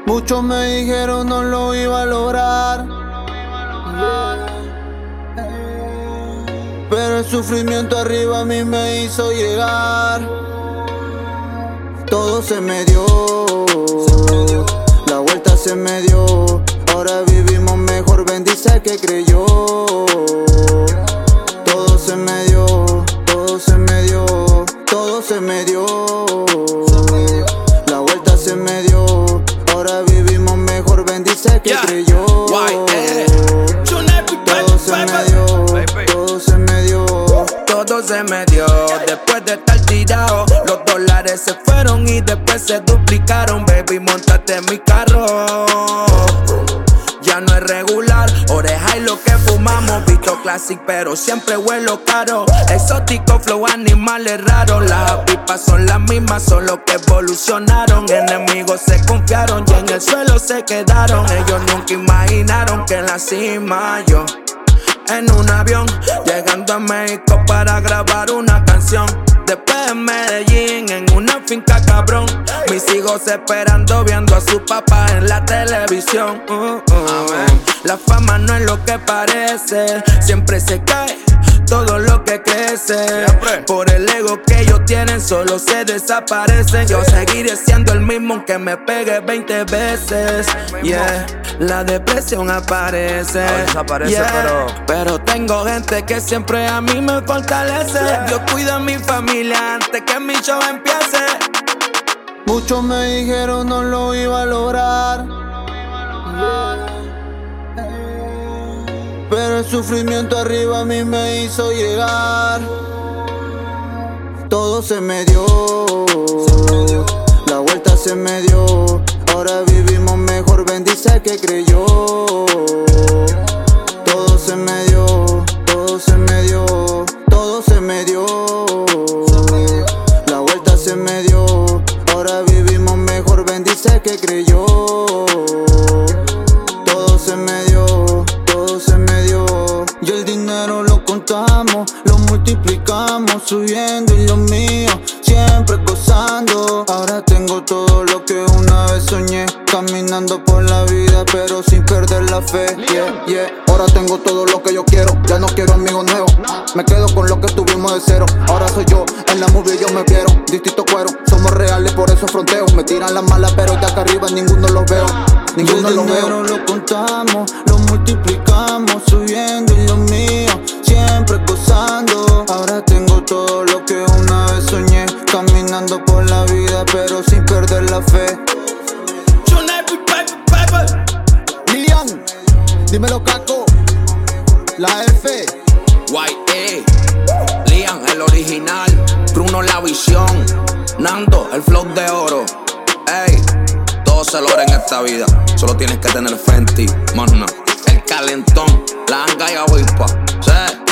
Muchos me dijeron no lo iba a lograr, pero el sufrimiento arriba a mí me hizo llegar. Todo se me dio, la vuelta se me dio. Ahora vivimos mejor, bendice al que creyó. Todo se me dio, todo se me dio, todo se me dio. La vuelta se me dio. Ahora vivimos mejor, bendice al que creyó. Todo se me dio, todo se me dio. Todo se me dio después de estar tirado. Los dólares se fueron y después se duplicaron. Baby, montate en mi carro. Ya no es regular, oreja y lo que fumamos. Visto classic pero siempre huelo caro. Exótico flow, animales raros. Las pipas son las mismas, solo que evolucionaron. Enemigos se confiaron y en el suelo se quedaron. Ellos nunca imaginaron que en la cima yo, en un avión, llegando a México para grabar una canción. Después en Medellín, en una finca cabrón. Mis hijos esperando, viendo a su papá en la televisión. La fama no es lo que parece, siempre se cae todo lo que crece. Por el ego que ellos tienen, solo se desaparecen. Yo seguiré siendo el mismo aunque me pegue 20 veces. La depresión aparece, pero tengo gente que siempre a mí me fortalece. Dios cuida a mi familia antes que mi show empiece. Muchos me dijeron no lo iba a lograr, pero el sufrimiento arriba a mí me hizo llegar. Todo se me dio, la vuelta se me dio. Ahora vivimos mejor, bendice al que creyó. Todo se me dio, todo se me dio, todo se me dio. La vuelta se me dio. Ahora vivimos mejor, bendice al que creyó. Todo se me dio, todo se me dio. Y el dinero lo contamos, lo multiplicamos, subiendo y lo mío, siempre gozando. Ahora tengo todo lo que una vez soñé, caminando por la vida pero sin perder la fe. Ahora tengo todo lo que yo quiero, ya no quiero amigos nuevos. Me quedo con lo que tuvimos de cero. Ahora soy yo, en la movie yo me quiero. Distinto cuero, somos reales, por eso fronteo. Me tiran las malas pero de acá arriba ninguno los veo. Ninguno los veo. El dinero lo contamos, lo multiplicamos, subiendo y lo mío, siempre gozando. Ahora tengo todo lo que una vez soñé, caminando por la vida pero sin perder la fe. Lilian, dímelo Caco, la F. Lian, el original. Bruno, la visión. Nando, el flow de oro. Ey, todo se logra en esta vida. Solo tienes que tener fe en ti, más nada. El calentón, la anga y avispa.